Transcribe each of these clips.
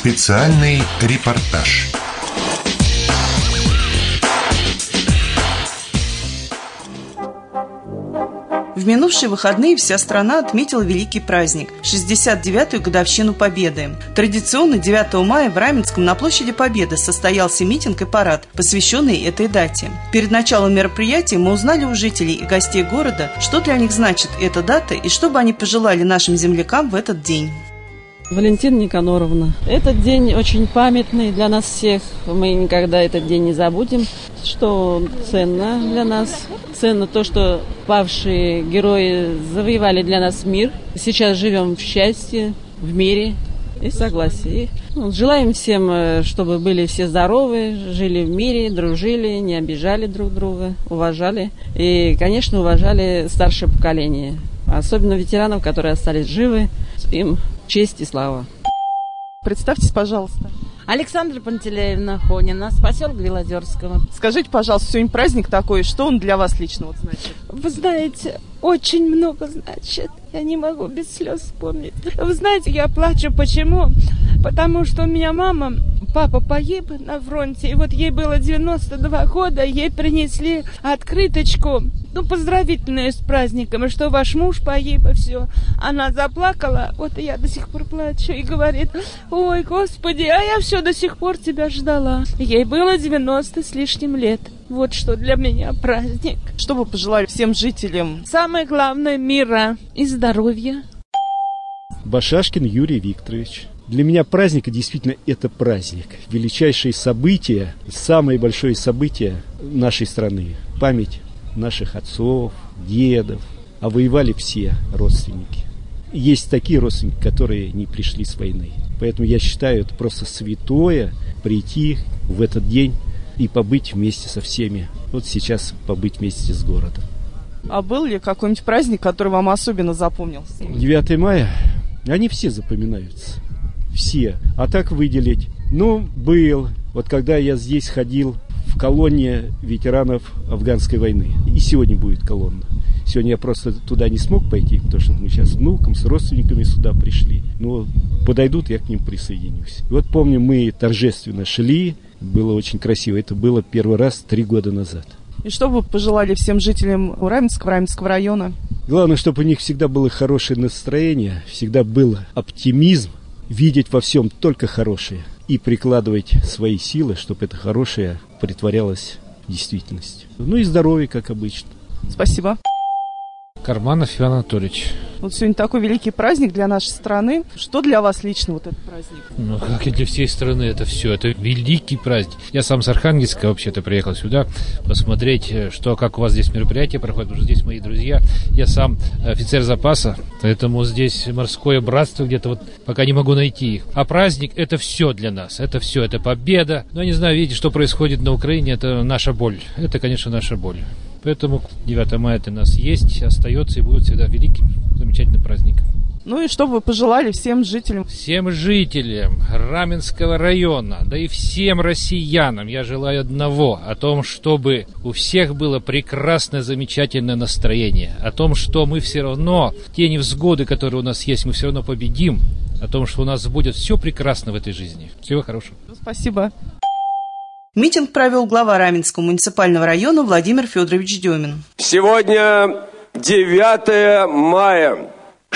Специальный репортаж. В минувшие выходные вся страна отметила великий праздник – 69-ю годовщину Победы. Традиционно 9 мая в Раменском на площади Победы состоялся митинг и парад, посвященный этой дате. Перед началом мероприятия мы узнали у жителей и гостей города, что для них значит эта дата и что бы они пожелали нашим землякам в этот день. Валентина Никаноровна. Этот день очень памятный для нас всех. Мы никогда этот день не забудем. Что ценно для нас? Ценно то, что павшие герои завоевали для нас мир. Сейчас живем в счастье, в мире и согласии. Желаем всем, чтобы были все здоровы, жили в мире, дружили, не обижали друг друга, уважали. И, конечно, уважали старшее поколение. Особенно ветеранов, которые остались живы. Им честь и слава. Представьтесь, пожалуйста. Александра Пантелеевна Хонина, с поселка Белозерского. Скажите, пожалуйста, сегодня праздник такой, что он для вас лично значит? Вы знаете, очень много значит. Я не могу без слез вспомнить. Вы знаете, я плачу. Почему? Потому что у меня папа погиб на фронте, и вот ей было 92 года, ей принесли открыточку, поздравительную с праздником, что ваш муж погиб, и все. Она заплакала, вот я до сих пор плачу, и говорит: ой, Господи, а я все до сих пор тебя ждала. Ей было 90 с лишним лет. Вот что для меня праздник. Что вы пожелали всем жителям? Самое главное — мира и здоровья. Башашкин Юрий Викторович. Для меня праздник, действительно, это праздник. Величайшее событие, самое большое событие нашей страны. Память наших отцов, дедов. А воевали все родственники. Есть такие родственники, которые не пришли с войны. Поэтому я считаю, это просто святое прийти в этот день и побыть вместе со всеми. Вот сейчас побыть вместе с городом. А был ли какой-нибудь праздник, который вам особенно запомнился? 9 мая, они все запоминаются. Все. А так выделить? Был. Вот когда я здесь ходил в колонне ветеранов афганской войны. И сегодня будет колонна. Сегодня я просто туда не смог пойти, потому что мы сейчас с внуком, с родственниками сюда пришли. Но подойдут, я к ним присоединюсь. И вот помню, мы торжественно шли. Было очень красиво. Это было первый раз 3 года назад. И что вы пожелали всем жителям Раменского района? Главное, чтобы у них всегда было хорошее настроение, всегда был оптимизм, видеть во всем только хорошее и прикладывать свои силы, чтобы это хорошее претворялось в действительность. И здоровье, как обычно. Спасибо. Карманов Иван Анатольевич. Вот сегодня такой великий праздник для нашей страны. Что для вас лично вот этот праздник? Как и для всей страны, это все. Это великий праздник. Я сам с Архангельска вообще-то приехал сюда посмотреть, как у вас здесь мероприятие проходит, потому что здесь мои друзья. Я сам офицер запаса, поэтому здесь морское братство где-то пока не могу найти их. А праздник — это все для нас. Это все, это победа. Я не знаю, видите, что происходит на Украине, это наша боль. Это, конечно, наша боль. Поэтому 9 мая для нас есть, остается и будет всегда великим, замечательным праздником. И что вы пожелали всем жителям? Всем жителям Раменского района, да и всем россиянам я желаю одного: о том, чтобы у всех было прекрасное, замечательное настроение, о том, что мы все равно, те невзгоды, которые у нас есть, мы все равно победим, о том, что у нас будет все прекрасно в этой жизни. Всего хорошего. Спасибо. Митинг провел глава Раменского муниципального района Владимир Федорович Демин. Сегодня 9 мая,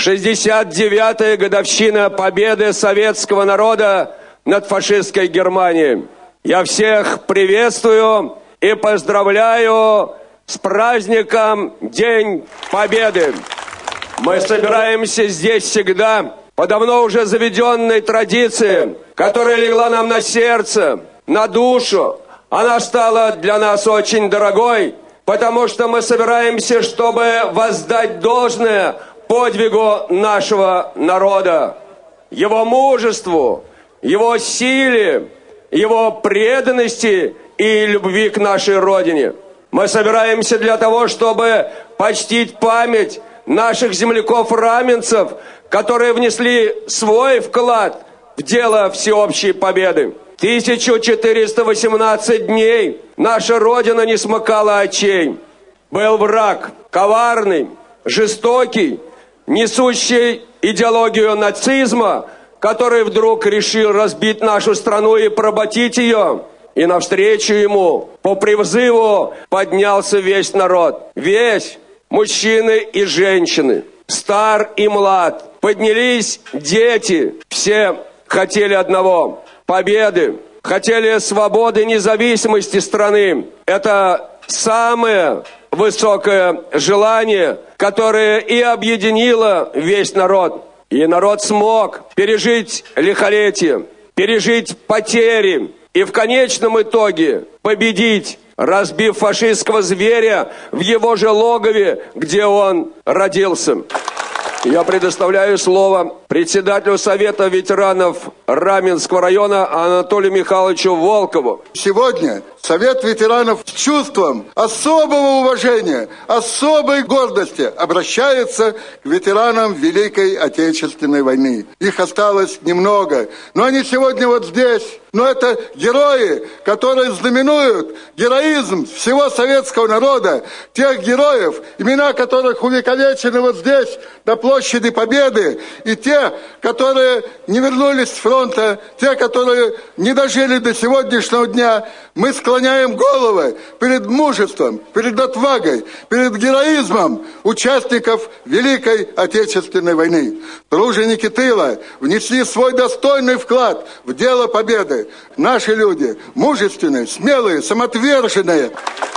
69-я годовщина победы советского народа над фашистской Германией. Я всех приветствую и поздравляю с праздником День Победы. Мы собираемся здесь всегда по давно уже заведенной традиции, которая легла нам на сердце, на душу. Она стала для нас очень дорогой, потому что мы собираемся, чтобы воздать должное подвигу нашего народа, его мужеству, его силе, его преданности и любви к нашей Родине. Мы собираемся для того, чтобы почтить память наших земляков-раменцев, которые внесли свой вклад в дело всеобщей победы. 1418 дней наша Родина не смыкала очей. Был враг, коварный, жестокий, несущий идеологию нацизма, который вдруг решил разбить нашу страну и поработить ее. И навстречу ему по призыву поднялся весь народ. Весь, мужчины и женщины, стар и млад. Поднялись дети, все хотели одного – победы, хотели свободы и независимости страны. Это самое высокое желание, которое и объединило весь народ. И народ смог пережить лихолетие, пережить потери и в конечном итоге победить, разбив фашистского зверя в его же логове, где он родился. Я предоставляю слово председателю Совета ветеранов Раменского района Анатолию Михайловичу Волкову. Сегодня Совет ветеранов с чувством особого уважения, особой гордости обращается к ветеранам Великой Отечественной войны. Их осталось немного, но они сегодня вот здесь. Но это герои, которые знаменуют героизм всего советского народа, тех героев, имена которых увековечены вот здесь, на площади Победы, и те, которые не вернулись с фронта, те, которые не дожили до сегодняшнего дня. Мы склоняем головы перед мужеством, перед отвагой, перед героизмом участников Великой Отечественной войны. Труженики тыла внесли свой достойный вклад в дело победы. Наши люди мужественные, смелые, самоотверженные.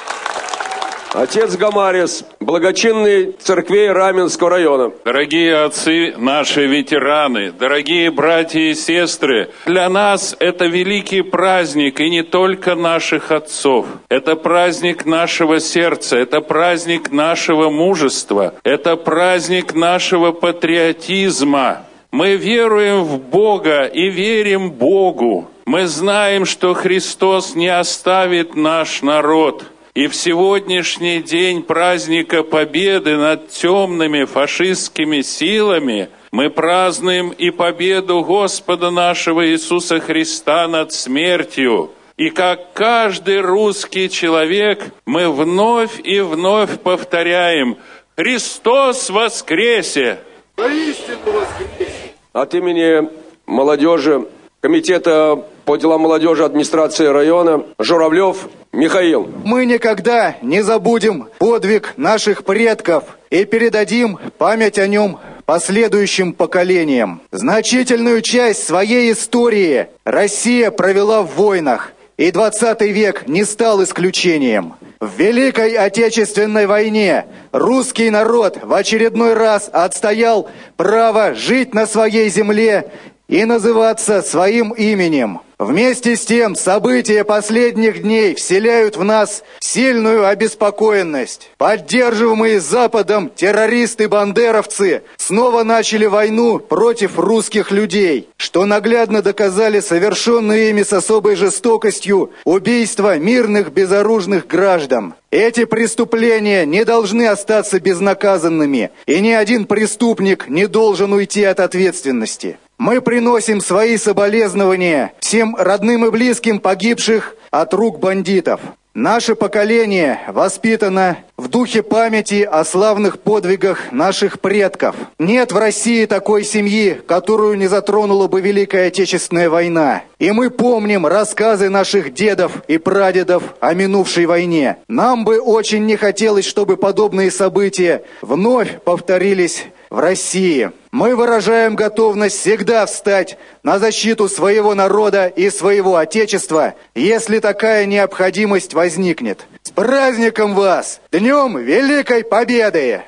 Отец Гамарис, благочинный церквей Раменского района. Дорогие отцы, наши ветераны, дорогие братья и сестры, для нас это великий праздник, и не только наших отцов. Это праздник нашего сердца, это праздник нашего мужества, это праздник нашего патриотизма. Мы веруем в Бога и верим Богу. Мы знаем, что Христос не оставит наш народ. И в сегодняшний день праздника Победы над темными фашистскими силами мы празднуем и победу Господа нашего Иисуса Христа над смертью. И как каждый русский человек, мы вновь и вновь повторяем: «Христос воскресе!» Воистину воскресе! От имени молодежи, Комитета по делам молодежи администрации района Журавлев Михаил. Мы никогда не забудем подвиг наших предков и передадим память о нем последующим поколениям. Значительную часть своей истории Россия провела в войнах, и 20 век не стал исключением. В Великой Отечественной войне русский народ в очередной раз отстоял право жить на своей земле и называться своим именем. Вместе с тем, события последних дней вселяют в нас сильную обеспокоенность. Поддерживаемые Западом террористы-бандеровцы снова начали войну против русских людей, что наглядно доказали совершенные ими с особой жестокостью убийства мирных безоружных граждан. Эти преступления не должны остаться безнаказанными, и ни один преступник не должен уйти от ответственности. Мы приносим свои соболезнования всем родным и близким погибших от рук бандитов. Наше поколение воспитано в духе памяти о славных подвигах наших предков. Нет в России такой семьи, которую не затронула бы Великая Отечественная война. И мы помним рассказы наших дедов и прадедов о минувшей войне. Нам бы очень не хотелось, чтобы подобные события вновь повторились в России. Мы выражаем готовность всегда встать на защиту своего народа и своего Отечества, если такая необходимость возникнет. С праздником вас! Днем Великой Победы!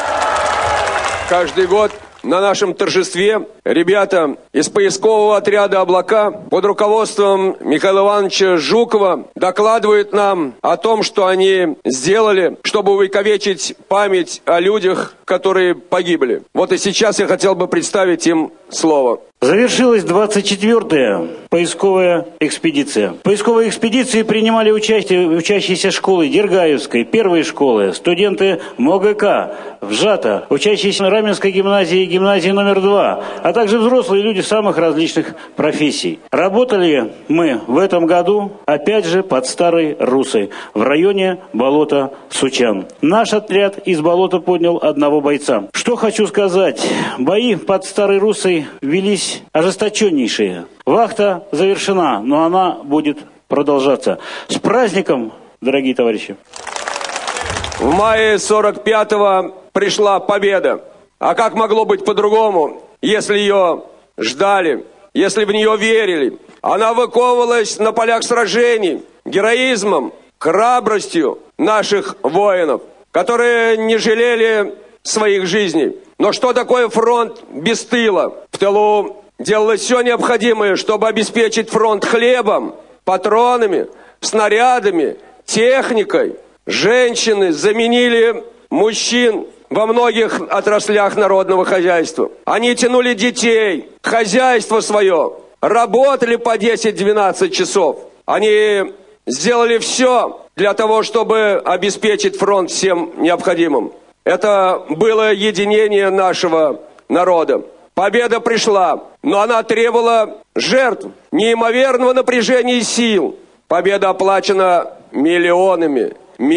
Каждый год на нашем торжестве ребята из поискового отряда «Облака» под руководством Михаила Ивановича Жукова докладывают нам о том, что они сделали, чтобы увековечить память о людях, которые погибли. Вот и сейчас я хотел бы представить им слово. Завершилась 24-я поисковая экспедиция. В поисковой экспедиции принимали участие учащиеся школы Дергаевской, первой школы, студенты МОГК, ВЖАТа, учащиеся Раменской гимназии и гимназии номер 2, а также взрослые люди самых различных профессий. Работали мы в этом году, опять же, под Старой Русой, в районе болота Сучан. Наш отряд из болота поднял одного бойца. Что хочу сказать. Бои под Старой Русой велись начались ожесточеннейшие. Вахта завершена, но она будет продолжаться. С праздником, дорогие товарищи! В мае 45-го пришла победа. А как могло быть по-другому, если ее ждали, если в нее верили? Она выковывалась на полях сражений героизмом, храбростью наших воинов, которые не жалели своих жизней. Но что такое фронт без тыла? В тылу делалось все необходимое, чтобы обеспечить фронт хлебом, патронами, снарядами, техникой. Женщины заменили мужчин во многих отраслях народного хозяйства. Они тянули детей, хозяйство свое, работали по 10-12 часов. Они сделали все для того, чтобы обеспечить фронт всем необходимым. Это было единение нашего народа. Победа пришла, но она требовала жертв, неимоверного напряжения сил. Победа оплачена миллионами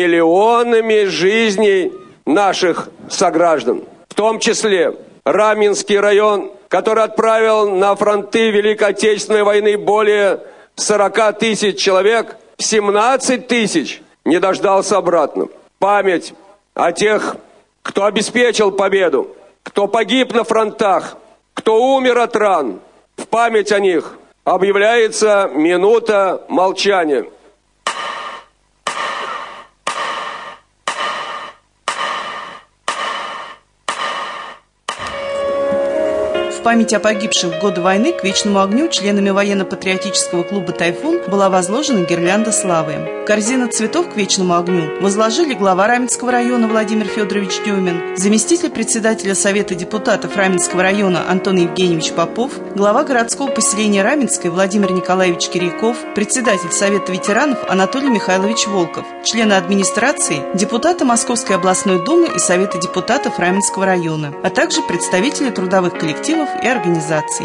жизней наших сограждан. В том числе Раменский район, который отправил на фронты Великой Отечественной войны более 40 тысяч человек, 17 тысяч не дождался обратно. Память о тех, кто обеспечил победу, кто погиб на фронтах, кто умер от ран, в память о них объявляется минута молчания. В память о погибших в годы войны к вечному огню членами военно-патриотического клуба «Тайфун» была возложена гирлянда славы. Корзину цветов к вечному огню возложили глава Раменского района Владимир Федорович Демин, заместитель председателя Совета депутатов Раменского района Антон Евгеньевич Попов, глава городского поселения Раменское Владимир Николаевич Кирьяков, председатель Совета ветеранов Анатолий Михайлович Волков, члены администрации, депутаты Московской областной думы и Совета депутатов Раменского района, а также представители трудовых коллективов и организаций.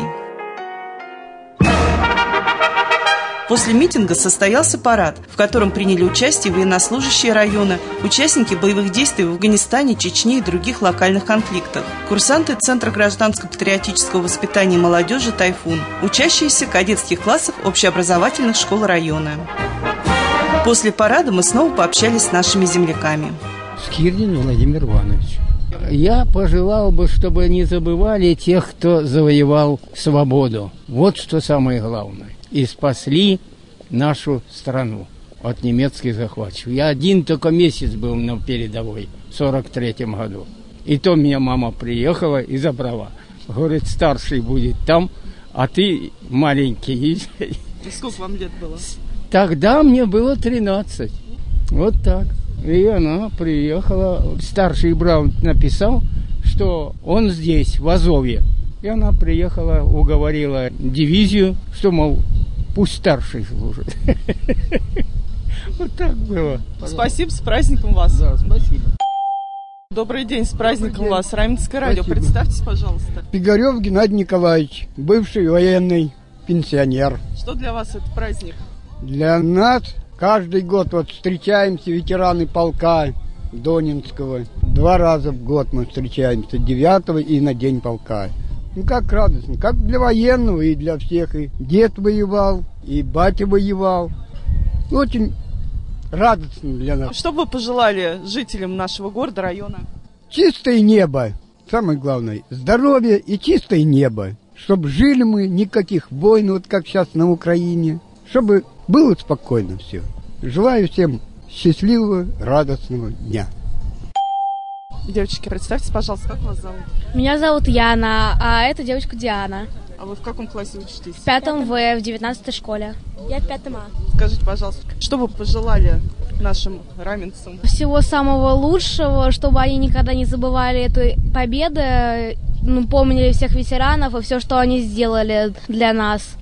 После митинга состоялся парад, в котором приняли участие военнослужащие района, участники боевых действий в Афганистане, Чечне и других локальных конфликтах, курсанты Центра гражданско-патриотического воспитания и молодежи «Тайфун», учащиеся кадетских классов общеобразовательных школ района. После парада мы снова пообщались с нашими земляками. Скирдин Владимир Иванович. Я пожелал бы, чтобы не забывали тех, кто завоевал свободу. Вот что самое главное. И спасли нашу страну от немецких захватчиков. Я один только месяц был на передовой в 43-м году. И то меня мама приехала и забрала. Говорит, старший будет там, а ты маленький. Сколько вам лет было? Тогда мне было 13. Вот так. И она приехала, старший Браун написал, что он здесь, в Азове. И она приехала, уговорила дивизию, что, мол, пусть старший служит. Вот так было. Спасибо, с праздником вас. Да, спасибо. Добрый день, с праздником вас. Раменское радио. Представьтесь, пожалуйста. Пигарев Геннадий Николаевич, бывший военный пенсионер. Что для вас это праздник? Для нас каждый год вот встречаемся, ветераны полка Донинского. 2 раза в год мы встречаемся, 9-го и на День полка. Ну как радостно, как для военного и для всех. И дед воевал, и батя воевал. Очень радостно для нас. Что бы вы пожелали жителям нашего города, района? Чистое небо, самое главное, здоровье и чистое небо. Чтобы жили мы, никаких войн, вот как сейчас на Украине. Чтобы было спокойно все. Желаю всем счастливого, радостного дня. Девочки, представьтесь, пожалуйста, как вас зовут? Меня зовут Яна, а это девочка Диана. А вы в каком классе учитесь? В 5 В, в 19 школе. Я в 5 А. Скажите, пожалуйста, что вы пожелали нашим раменцам? Всего самого лучшего, чтобы они никогда не забывали эту победу, помнили всех ветеранов и все, что они сделали для нас.